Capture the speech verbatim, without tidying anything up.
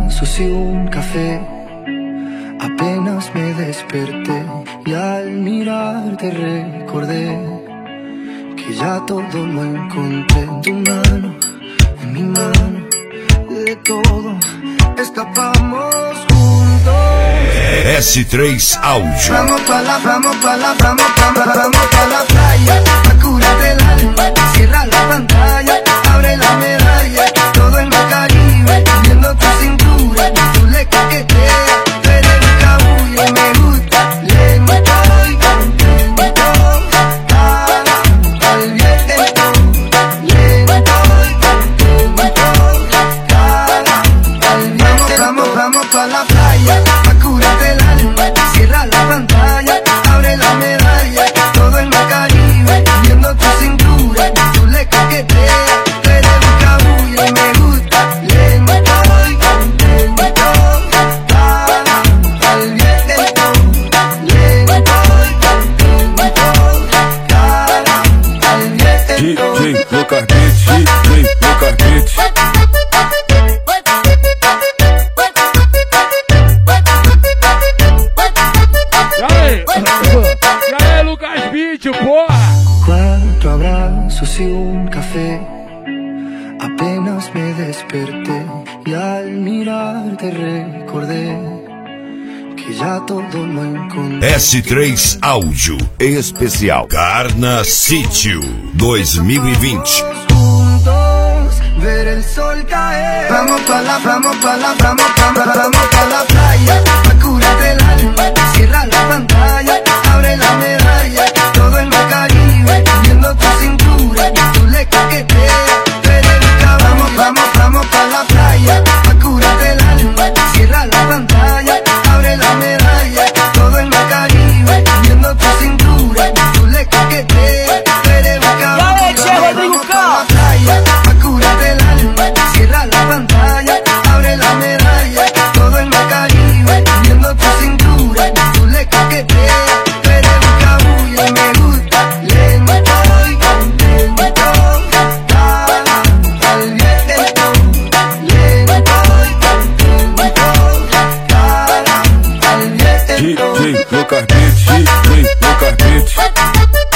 abrazos y un café. Apenas me desperté y al mirarte recordé que ya todo lo encontré en tu mano, en mi mano. De todo escapamos juntos. S três Áudio. Vamos pa' la, vamos pa' la, vamos pa' la, vamos pa' la playa. Pa' curarte el alma, cierra la pantalla, abre la medalla, todo en el Caribe, viendo tu cintura, tú le coqueteas, tú eres un cabullo y me gusta, lento y contento, al viento, lento y contento, al viento. Vamos, vamos pa' la playa, pa' curarte el alma, cierra la pantalla, abre la medalla, todo en el Caribe, viendo tu cintura, tú le coqueteas, tú eres un cabullo y me gusta, lento y contento, al viento, lento y contento, al viento. D J Lucas Beats, D J Lucas Beats. Cuatro abrazos y un café. Apenas me desperté y al mirarte recordé que ya todo lo encontré. S três Áudio, em especial Carna Sítio dois mil e vinte. Juntos ver el sol caer. Vamos pa' la, vamos pa' la, vamos pa' la, vamos pa' la playa, pa' curarte el alma, cierra la pantalla, abre la medalla, todo en el Caribe, viendo tu cintura, tú le coqueteas, tú eres un cabullo. Vamos, vamos, vamos pa' la playa, pa' curarte el alma, cierra la pantalla, abre la medalla, todo en el Caribe, viendo tu cintura, tú le coqueteas, tú eres un cabullo. Vamos pa' la playa, pa' curarte el alma, cierra la pantalla, abre la medalla, todo en el Caribe, viendo tu cintura, tú le coqueteas, tú eres un cabullo y me gusta, lento y contento, al viento, lento y contento, al viento. D J Lucas Beats, D J Lucas Beats.